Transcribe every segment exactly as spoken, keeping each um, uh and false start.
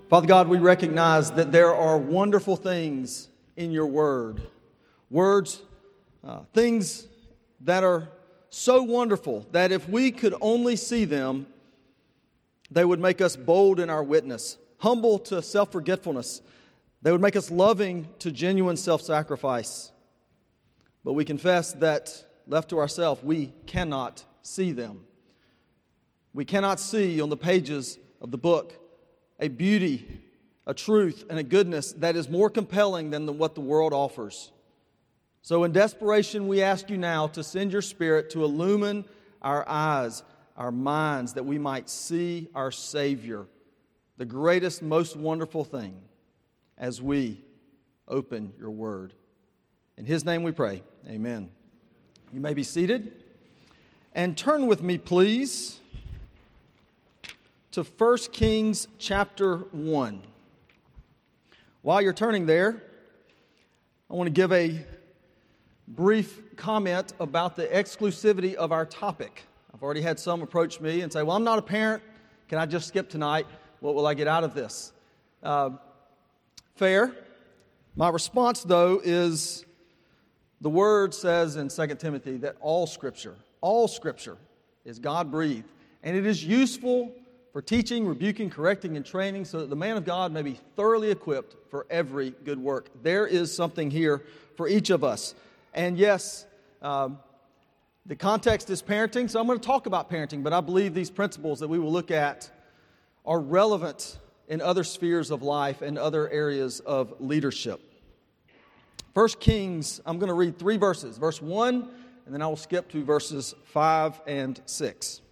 Father God, we recognize that there are wonderful things in your word. Words, uh, things that are so wonderful that if we could only see them, they would make us bold in our witness, humble to self-forgetfulness. They would make us loving to genuine self-sacrifice. But we confess that, left to ourselves, we cannot see them. We cannot see on the pages of the book a beauty, a truth, and a goodness that is more compelling than the, what the world offers. So in desperation, we ask you now to send your Spirit to illumine our eyes, our minds, that we might see our Savior, the greatest, most wonderful thing, as we open your word. In His name we pray. Amen. You may be seated. And turn with me, please, to First Kings chapter one. While you're turning there, I want to give a brief comment about the exclusivity of our topic. I've already had some approach me and say, well, I'm not a parent. Can I just skip tonight? What will I get out of this? Uh, fair. My response, though, is the Word says in Second Timothy that all Scripture, all Scripture is God-breathed, and it is useful for teaching, rebuking, correcting, and training so that the man of God may be thoroughly equipped for every good work. There is something here for each of us. And yes, um, the context is parenting, so I'm going to talk about parenting, but I believe these principles that we will look at are relevant in other spheres of life and other areas of leadership. First Kings, I'm going to read three verses, verse one, and then I will skip to verses five and six.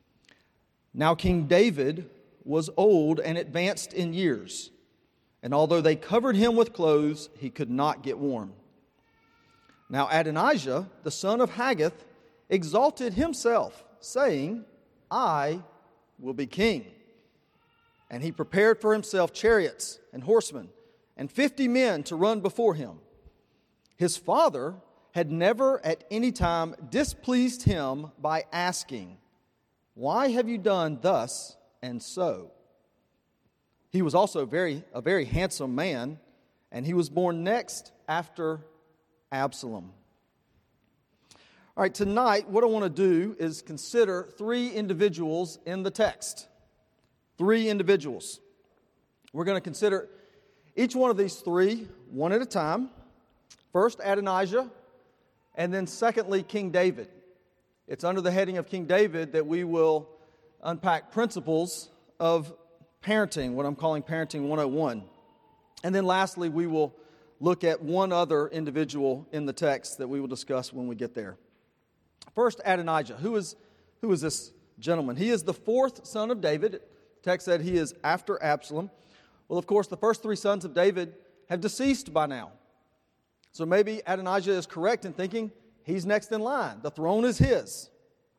Now King David was old and advanced in years, and although they covered him with clothes, he could not get warm. Now Adonijah, the son of Haggith, exalted himself, saying, I will be king. And he prepared for himself chariots and horsemen, and fifty men to run before him. His father had never at any time displeased him by asking, why have you done thus and so? He was also very a very handsome man, and he was born next after Absalom. All right, tonight what I want to do is consider three individuals in the text. Three individuals. We're going to consider each one of these three one at a time. First, Adonijah, and then secondly, King David. It's under the heading of King David that we will unpack principles of parenting, what I'm calling Parenting one oh one. And then lastly, we will look at one other individual in the text that we will discuss when we get there. First, Adonijah. Who is, who is this gentleman? He is the fourth son of David. The text said he is after Absalom. Well, of course, the first three sons of David have deceased by now. So maybe Adonijah is correct in thinking he's next in line. The throne is his.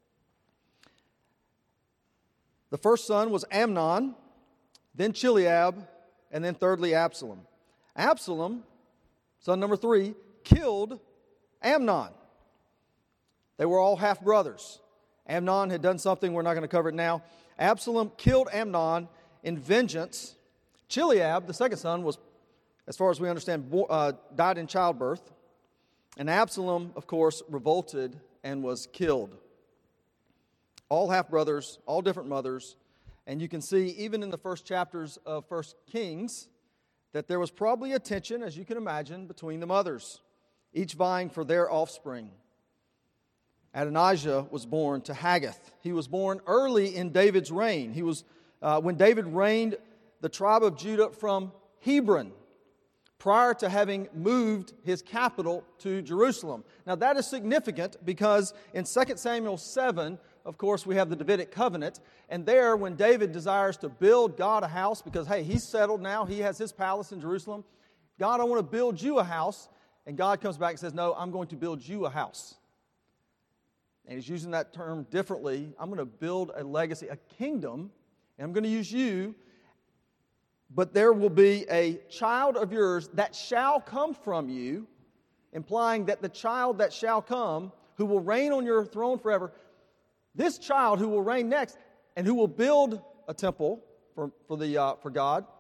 The first son was Amnon, then Chileab, and then thirdly Absalom. Absalom, son number three, killed Amnon. They were all half-brothers. Amnon had done something, we're not going to cover it now. Absalom killed Amnon in vengeance. Chileab, the second son, was, as far as we understand, uh, died in childbirth. And Absalom, of course, revolted and was killed. All half-brothers, all different mothers. And you can see, even in the first chapters of First Kings, that there was probably a tension, as you can imagine, between the mothers, each vying for their offspring. Adonijah was born to Haggith. He was born early in David's reign. He was uh, when David reigned the tribe of Judah from Hebron, prior to having moved his capital to Jerusalem. Now that is significant because in Second Samuel seven, of course, we have the Davidic covenant, and there when David desires to build God a house, because hey, he's settled now, he has his palace in Jerusalem. God, I want to build you a house, and God comes back and says, no, I'm going to build you a house. And he's using that term differently. I'm going to build a legacy, a kingdom, and I'm going to use you. But there will be a child of yours that shall come from you, implying that the child that shall come, who will reign on your throne forever, this child who will reign next and who will build a temple for, for, the, uh, for God,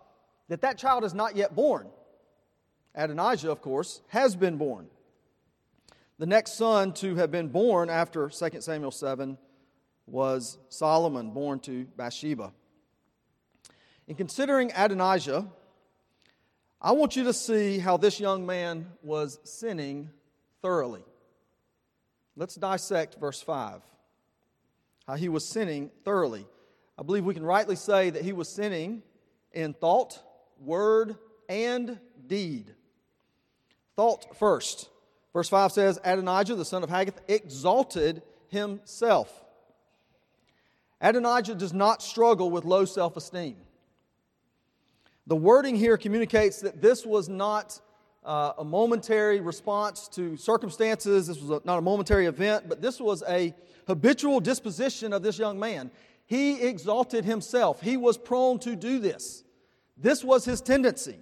that that child is not yet born. Adonijah, of course, has been born. The next son to have been born after Second Samuel seven was Solomon, born to Bathsheba. In considering Adonijah, I want you to see how this young man was sinning thoroughly. Let's dissect verse five. How he was sinning thoroughly. I believe we can rightly say that he was sinning in thought, word, and deed. Thought first. Verse five says, Adonijah, the son of Haggith, exalted himself. Adonijah does not struggle with low self-esteem. The wording here communicates that this was not uh, a momentary response to circumstances. This was a, not a momentary event, but this was a habitual disposition of this young man. He exalted himself. He was prone to do this. This was his tendency.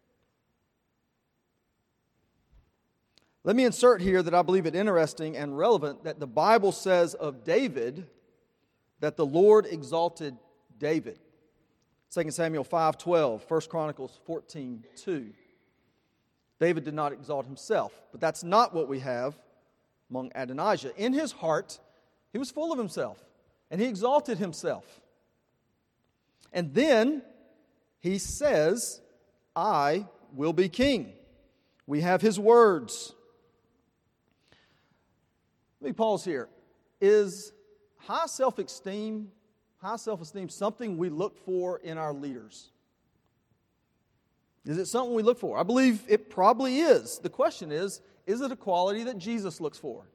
Let me insert here that I believe it interesting and relevant that the Bible says of David that the Lord exalted David. Second Samuel five twelve, First Chronicles fourteen two. David did not exalt himself, but that's not what we have among Adonijah. In his heart, he was full of himself, and he exalted himself. And then he says, I will be king. We have his words. Let me pause here. Is high self-esteem, high self-esteem something we look for in our leaders? Is it something we look for? I believe it probably is. The question is, is it a quality that Jesus looks for?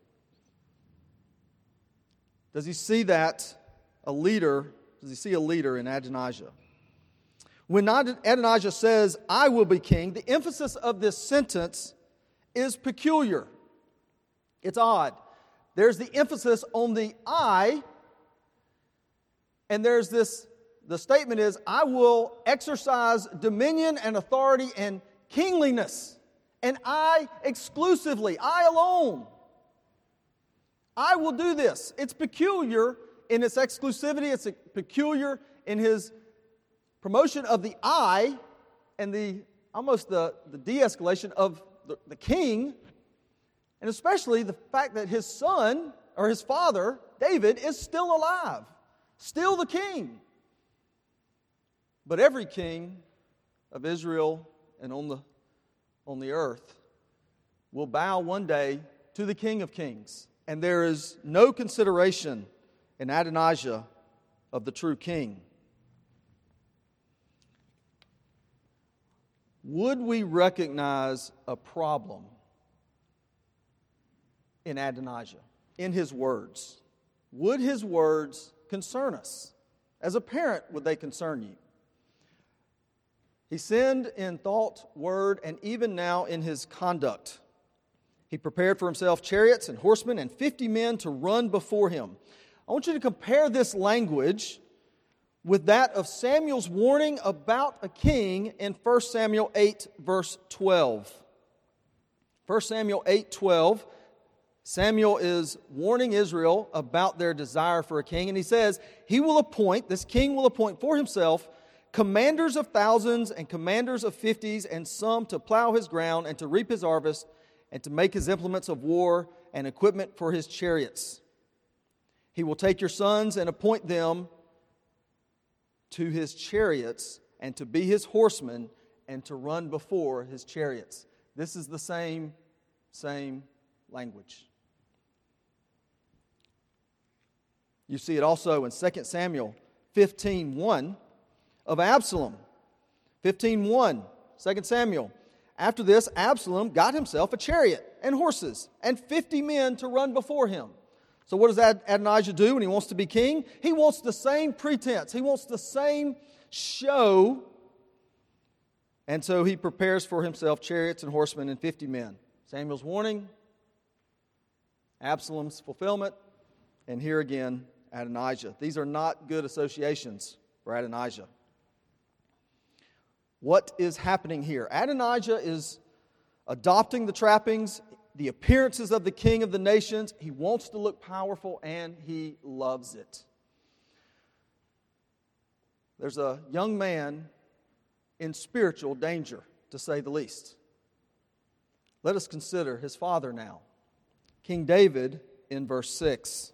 Does he see that a leader, does he see a leader in Adonijah? When Adonijah says, I will be king, the emphasis of this sentence is peculiar. It's odd. There's the emphasis on the I, and there's this, the statement is, I will exercise dominion and authority and kingliness, and I exclusively, I alone. I will do this. It's peculiar in its exclusivity. It's peculiar in his promotion of the I and the almost the, the de-escalation of the, the king, and especially the fact that his son, or his father, David, is still alive, still the king. But every king of Israel and on the, on the earth will bow one day to the King of Kings. And there is no consideration in Adonijah of the true king. Would we recognize a problem in Adonijah, in his words? Would his words concern us? As a parent, would they concern you? He sinned in thought, word, and even now in his conduct. He prepared for himself chariots and horsemen and fifty men to run before him. I want you to compare this language with that of Samuel's warning about a king in First Samuel eight, verse twelve. First Samuel eight, twelve. Samuel is warning Israel about their desire for a king, and he says, he will appoint, this king will appoint for himself commanders of thousands and commanders of fifties, and some to plow his ground and to reap his harvest and to make his implements of war and equipment for his chariots. He will take your sons and appoint them to his chariots and to be his horsemen and to run before his chariots. This is the same, same language. You see it also in Second Samuel fifteen one of Absalom. fifteen one, Second Samuel. After this, Absalom got himself a chariot and horses and fifty men to run before him. So what does Adonijah do when he wants to be king? He wants the same pretense. He wants the same show. And so he prepares for himself chariots and horsemen and fifty men. Samuel's warning, Absalom's fulfillment, and here again, Adonijah. These are not good associations for Adonijah. What is happening here? Adonijah is adopting the trappings, the appearances of the king of the nations. He wants to look powerful, and he loves it. There's a young man in spiritual danger, to say the least. Let us consider his father now. King David in verse six.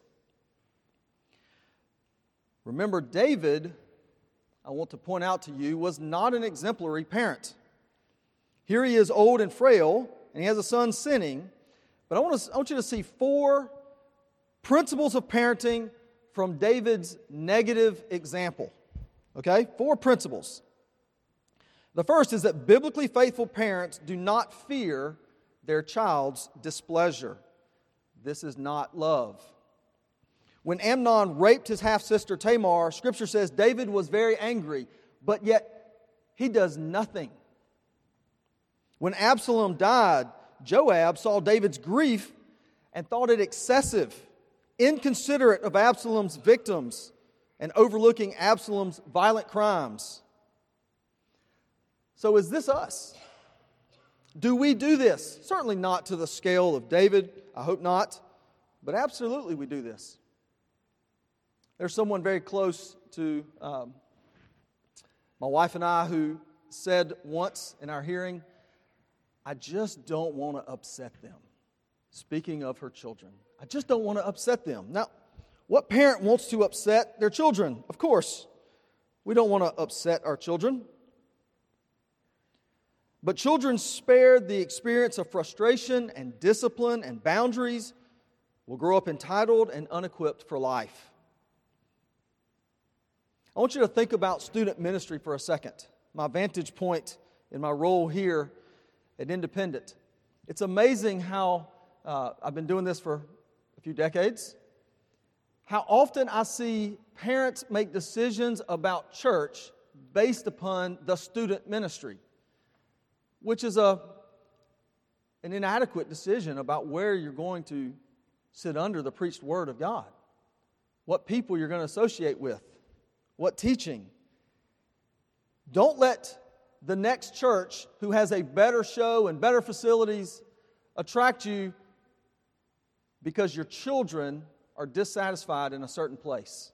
Remember, David, I want to point out to you, was not an exemplary parent. Here he is old and frail, and he has a son sinning. But I want, to, I want you to see four principles of parenting from David's negative example. Okay? Four principles. The first is that biblically faithful parents do not fear their child's displeasure. This is not love. When Amnon raped his half-sister Tamar, Scripture says David was very angry, but yet he does nothing. When Absalom died, Joab saw David's grief and thought it excessive, inconsiderate of Absalom's victims, and overlooking Absalom's violent crimes. So is this us? Do we do this? Certainly not to the scale of David. I hope not. But absolutely we do this. There's someone very close to um, my wife and I who said once in our hearing, I just don't want to upset them. Speaking of her children. I just don't want to upset them. Now, what parent wants to upset their children? Of course, we don't want to upset our children. But children spared the experience of frustration and discipline and boundaries will grow up entitled and unequipped for life. I want you to think about student ministry for a second. My vantage point in my role here at Independent. It's amazing how, uh, I've been doing this for a few decades, how often I see parents make decisions about church based upon the student ministry, which is a an inadequate decision about where you're going to sit under the preached word of God, what people you're going to associate with, what teaching. Don't let the next church who has a better show and better facilities attract you because your children are dissatisfied in a certain place.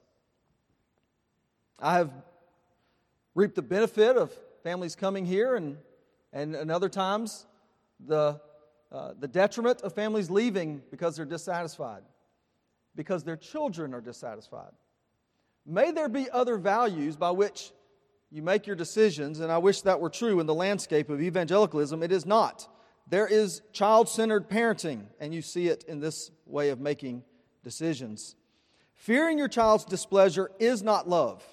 I have reaped the benefit of families coming here and, and, and other times the, uh, the detriment of families leaving because they're dissatisfied, because their children are dissatisfied. May there be other values by which you make your decisions, and I wish that were true in the landscape of evangelicalism. It is not. There is child-centered parenting, and you see it in this way of making decisions. Fearing your child's displeasure is not love.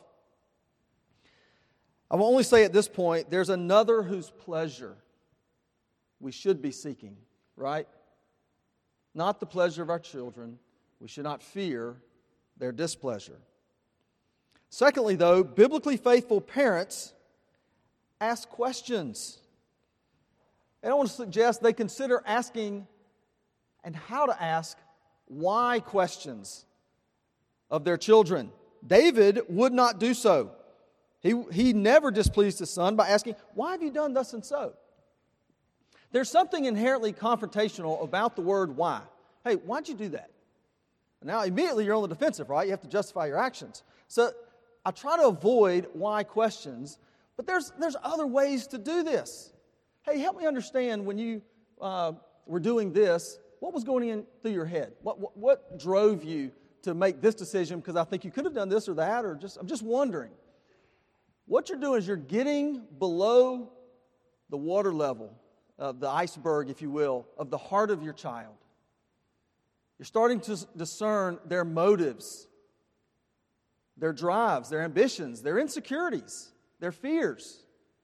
I will only say at this point, there's another whose pleasure we should be seeking, right? Not the pleasure of our children. We should not fear their displeasure. Secondly, though, biblically faithful parents ask questions. And I want to suggest they consider asking and how to ask why questions of their children. David would not do so. He, he never displeased his son by asking, why have you done thus and so? There's something inherently confrontational about the word why. Hey, why'd you do that? Now, immediately you're on the defensive, right? You have to justify your actions. So I try to avoid why questions, but there's, there's other ways to do this. Hey, help me understand when you uh, were doing this, what was going in through your head? What, what, what drove you to make this decision? Because I think you could have done this or that, or just I'm just wondering. What you're doing is you're getting below the water level of the iceberg, if you will, of the heart of your child. You're starting to discern their motives, their drives, their ambitions, their insecurities, their fears.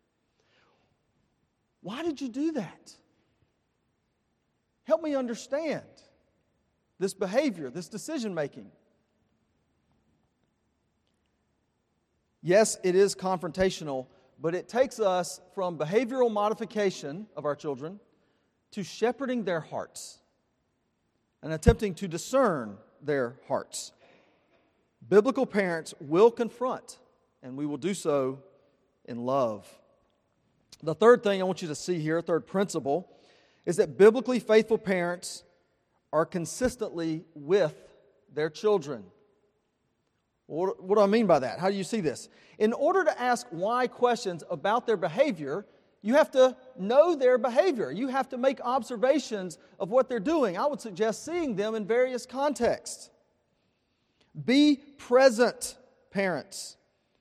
Why did you do that? Help me understand this behavior, this decision-making. Yes, it is confrontational, but it takes us from behavioral modification of our children to shepherding their hearts and attempting to discern their hearts. Biblical parents will confront, and we will do so in love. The third thing I want you to see here, third principle, is that biblically faithful parents are consistently with their children. What, what do I mean by that? How do you see this? In order to ask why questions about their behavior, you have to know their behavior. You have to make observations of what they're doing. I would suggest seeing them in various contexts. Be present, parents.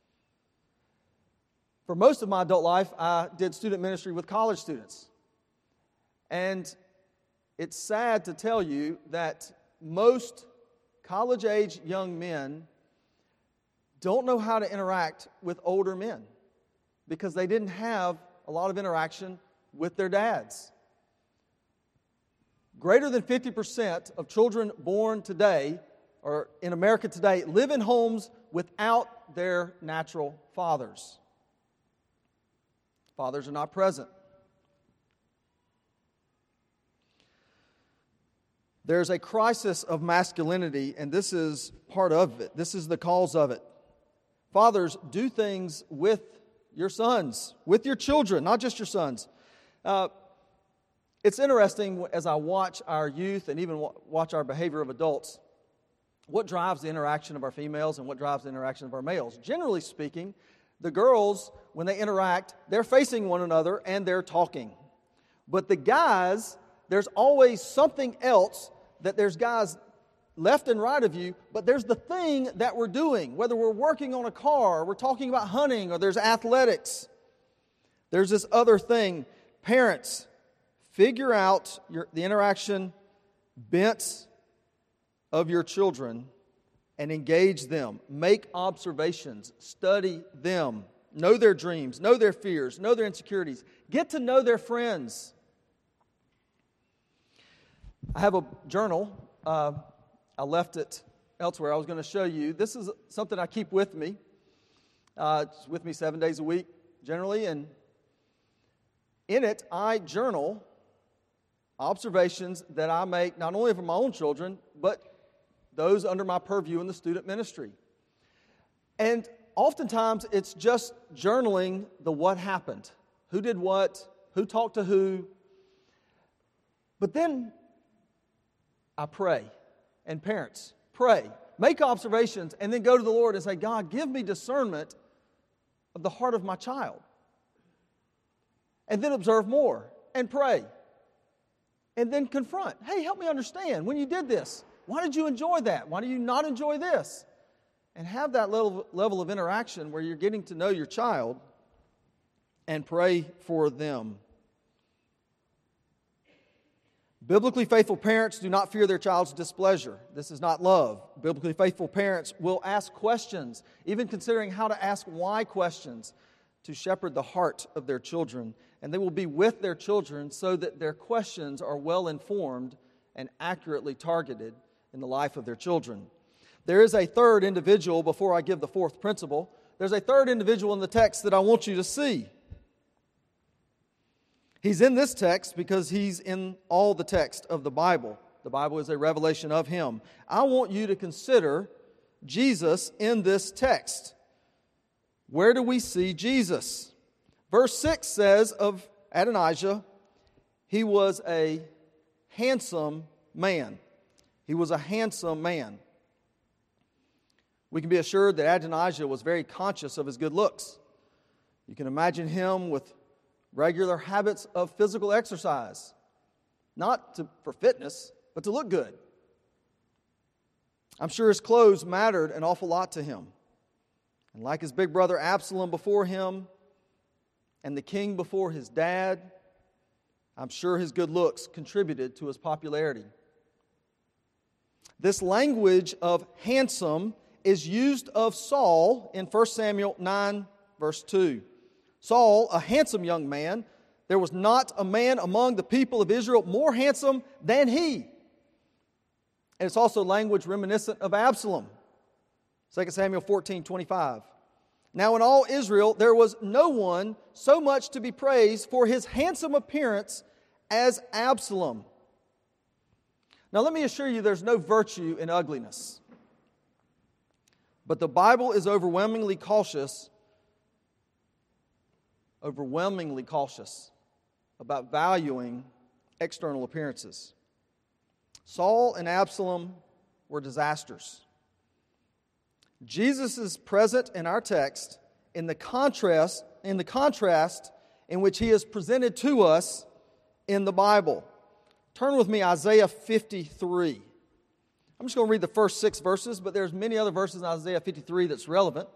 For most of my adult life, I did student ministry with college students. And it's sad to tell you that most college-age young men don't know how to interact with older men because they didn't have a lot of interaction with their dads. Greater than fifty percent of children born today, or in America today, live in homes without their natural fathers. Fathers are not present. There's a crisis of masculinity, and this is part of it. This is the cause of it. Fathers, do things with your sons, with your children, not just your sons. Uh, it's interesting as I watch our youth and even watch our behavior of adults, what drives the interaction of our females and what drives the interaction of our males. Generally speaking, the girls, when they interact, they're facing one another and they're talking. But the guys, there's always something else that there's guys left and right of you, but there's the thing that we're doing, whether we're working on a car, or we're talking about hunting, or there's athletics. There's this other thing. Parents, figure out your, the interaction bents of your children and engage them. Make observations. Study them. Know their dreams. Know their fears. Know their insecurities. Get to know their friends. I have a journal. Uh, I left it elsewhere. I was going to show you. This is something I keep with me. Uh, it's with me seven days a week, generally. And in it, I journal observations that I make not only for my own children, but those under my purview in the student ministry. And oftentimes, it's just journaling the what happened. Who did what? Who talked to who? But then I pray. And parents, pray. Make observations and then go to the Lord and say, God, give me discernment of the heart of my child. And then observe more and pray. And then confront. Hey, help me understand. When you did this, why did you enjoy that? Why do you not enjoy this? And have that level, level of interaction where you're getting to know your child and pray for them. Biblically faithful parents do not fear their child's displeasure. This is not love. Biblically faithful parents will ask questions, even considering how to ask why questions, to shepherd the heart of their children. And they will be with their children so that their questions are well informed and accurately targeted in the life of their children. There is a third individual, before I give the fourth principle, there's a third individual in the text that I want you to see. He's in this text because he's in all the text of the Bible. The Bible is a revelation of him. I want you to consider Jesus in this text. Where do we see Jesus? Verse six says of Adonijah, he was a handsome man. He was a handsome man. We can be assured that Adonijah was very conscious of his good looks. You can imagine him with regular habits of physical exercise, not to, for fitness, but to look good. I'm sure his clothes mattered an awful lot to him. And like his big brother Absalom before him and the king before his dad, I'm sure his good looks contributed to his popularity. This language of handsome is used of Saul in First Samuel nine, verse two. Saul, a handsome young man, there was not a man among the people of Israel more handsome than he. And it's also language reminiscent of Absalom. Second Samuel fourteen, twenty-five. Now in all Israel there was no one so much to be praised for his handsome appearance as Absalom. Now let me assure you there's no virtue in ugliness. But the Bible is overwhelmingly cautious overwhelmingly cautious about valuing external appearances. Saul and Absalom were disasters. Jesus is present in our text in the contrast, in the contrast in which he is presented to us in the Bible. Turn with me Isaiah fifty-three. I'm just going to read the first six verses, but there's many other verses in Isaiah fifty-three that's relevant.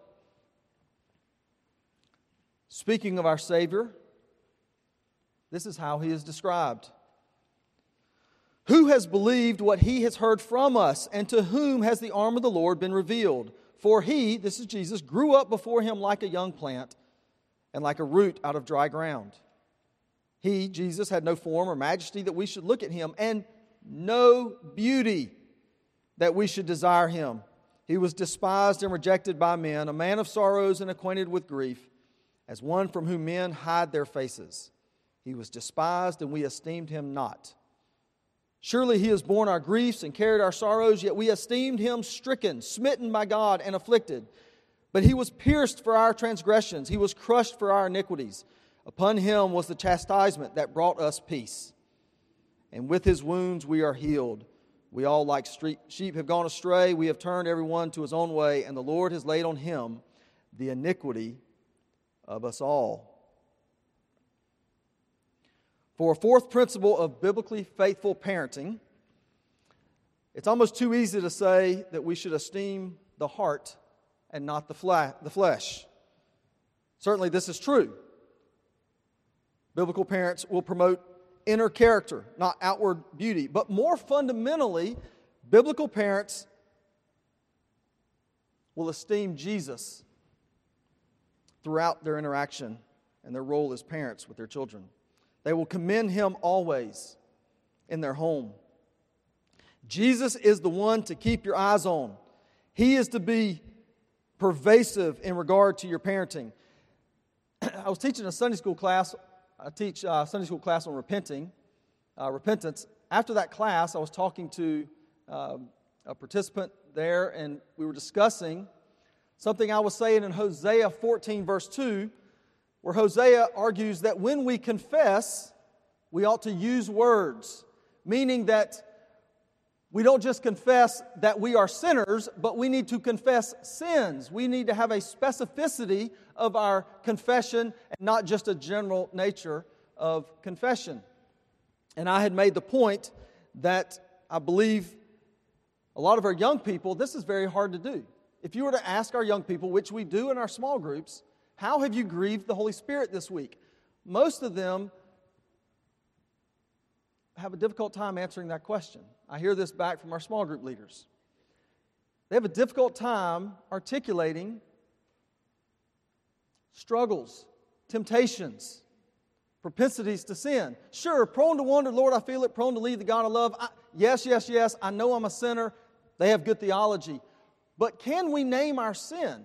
Speaking of our Savior, this is how he is described. Who has believed what he has heard from us, and to whom has the arm of the Lord been revealed? For he, this is Jesus, grew up before him like a young plant and like a root out of dry ground. He, Jesus, had no form or majesty that we should look at him, and no beauty that we should desire him. He was despised and rejected by men, a man of sorrows and acquainted with grief, as one from whom men hide their faces. He was despised, and we esteemed him not. Surely he has borne our griefs and carried our sorrows, yet we esteemed him stricken, smitten by God, and afflicted. But he was pierced for our transgressions, he was crushed for our iniquities. Upon him was the chastisement that brought us peace. And with his wounds we are healed. We all like sheep have gone astray, we have turned everyone to his own way, and the Lord has laid on him the iniquity of us all. For a fourth principle of biblically faithful parenting, it's almost too easy to say that we should esteem the heart and not the fla- the flesh. Certainly this is true. Biblical parents will promote inner character, not outward beauty. But more fundamentally, biblical parents will esteem Jesus throughout their interaction and their role as parents with their children. They will commend him always in their home. Jesus is the one to keep your eyes on. He is to be pervasive in regard to your parenting. I was teaching a Sunday school class. I teach a Sunday school class on repenting, uh, repentance. After that class, I was talking to uh, a participant there, and we were discussing something I was saying in Hosea fourteen, verse two, where Hosea argues that when we confess, we ought to use words, meaning that we don't just confess that we are sinners, but we need to confess sins. We need to have a specificity of our confession and not just a general nature of confession. And I had made the point that I believe a lot of our young people, this is very hard to do. If you were to ask our young people, which we do in our small groups, how have you grieved the Holy Spirit this week? Most of them have a difficult time answering that question. I hear this back from our small group leaders. They have a difficult time articulating struggles, temptations, propensities to sin. Sure, prone to wander, Lord, I feel it, prone to leave the God I love. I, yes, yes, yes, I know I'm a sinner. They have good theology. But can we name our sin?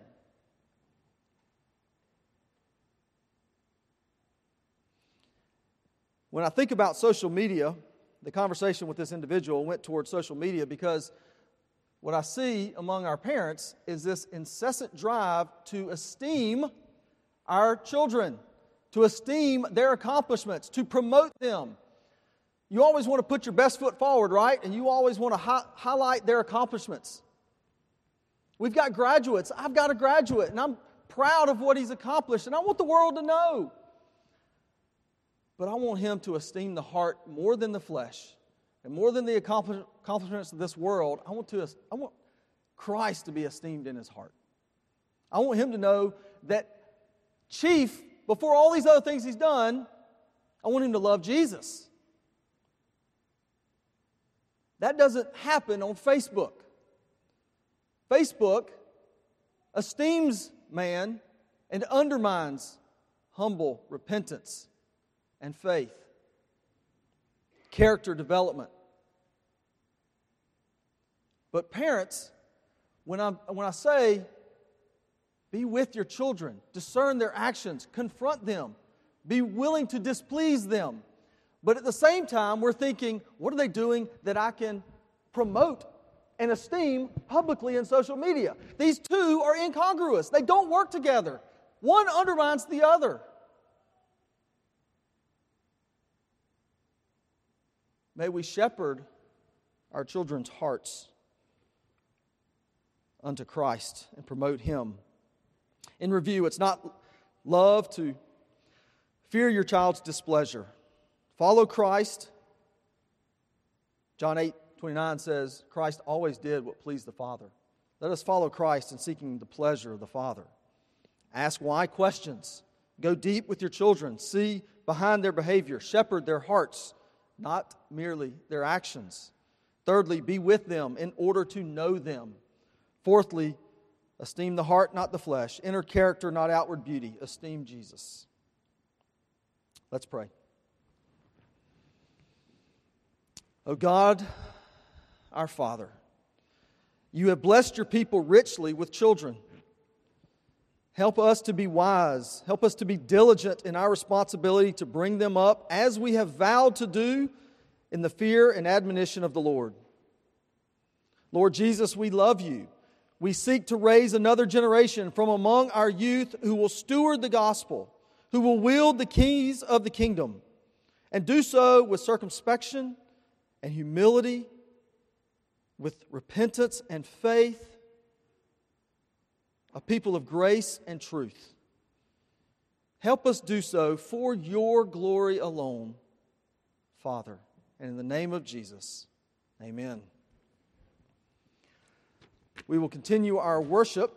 When I think about social media, the conversation with this individual went towards social media because what I see among our parents is this incessant drive to esteem our children, to esteem their accomplishments, to promote them. You always want to put your best foot forward, right? And you always want to hi- highlight their accomplishments. We've got graduates. I've got a graduate, and I'm proud of what he's accomplished, and I want the world to know. But I want him to esteem the heart more than the flesh and more than the accomplishments of this world. I want to, I want Christ to be esteemed in his heart. I want him to know that chief, before all these other things he's done, I want him to love Jesus. That doesn't happen on Facebook. Facebook esteems man and undermines humble repentance and faith, character development. But parents, when I when I say be with your children, discern their actions, confront them, be willing to displease them. But at the same time, we're thinking, what are they doing that I can promote and esteem publicly in social media? These two are incongruous. They don't work together. One undermines the other. May we shepherd our children's hearts. unto Christ and promote Him. In review, it's not love to fear your child's displeasure. Follow Christ. John eight twenty-nine says, Christ always did what pleased the Father. Let us follow Christ in seeking the pleasure of the Father. Ask why questions. Go deep with your children. See behind their behavior. Shepherd their hearts, not merely their actions. Thirdly, be with them in order to know them. Fourthly, esteem the heart, not the flesh. Inner character, not outward beauty. Esteem Jesus. Let's pray. O God, our Father, You have blessed Your people richly with children. Help us to be wise. Help us to be diligent in our responsibility to bring them up as we have vowed to do in the fear and admonition of the Lord. Lord Jesus, we love You. We seek to raise another generation from among our youth who will steward the gospel, who will wield the keys of the kingdom, and do so with circumspection and humility, with repentance and faith, a people of grace and truth. Help us do so for Your glory alone, Father. And in the name of Jesus, amen. We will continue our worship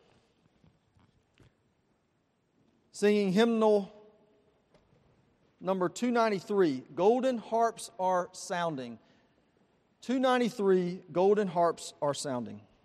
singing hymnal number two ninety-three, Golden Harps Are Sounding. two ninety-three, Golden Harps Are Sounding.